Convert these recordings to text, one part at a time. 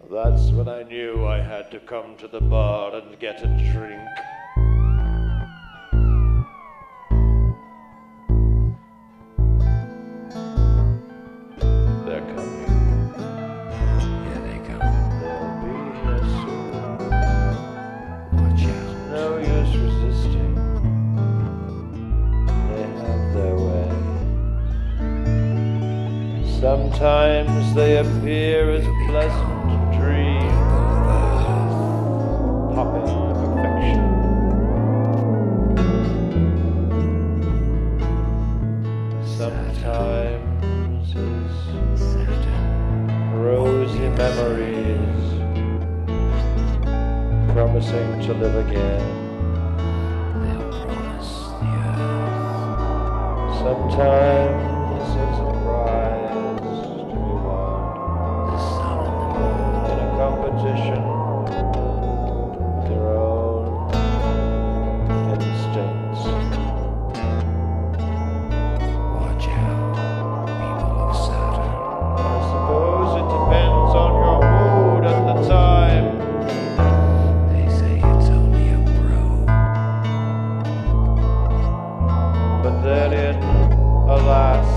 That's when I knew I had to come to the bar and get a drink. They're coming. Here they come. They'll be here soon. Watch out. No use resisting. They have their way. Sometimes they appear as pleasant dreams, popping perfection. Sometimes as rosy memories, promising to live again. They'll promise the earth. Sometimes as a prize to be won The sun and the moon. in a competition with their own instincts. Watch out, people of Saturn. I suppose it depends on your mood at the time. They say it's only a probe. But therein, alas,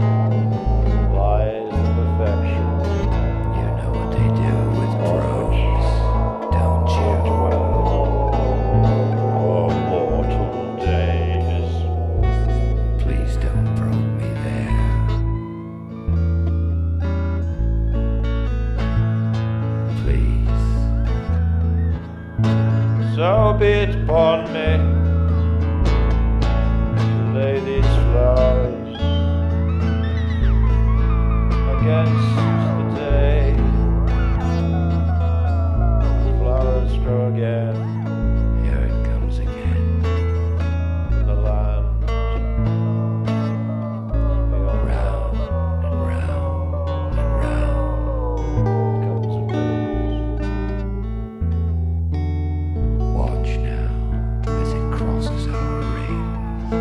lies the perfection You know what they do with on which probes, don't to you? dwell. Oh, mortal days. Please don't probe me there. Please. So be it upon me to lay these flowers against the day. Flowers grow again Here it comes again. in the land beyond. Round and round and round. Comes and goes. Watch now as it crosses our rings.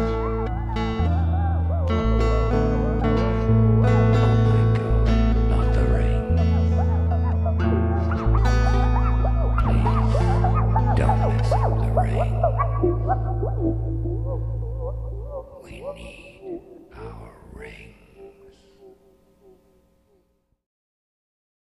Oh my God, not the rings. Please, don't mess up the ring. We need our ring.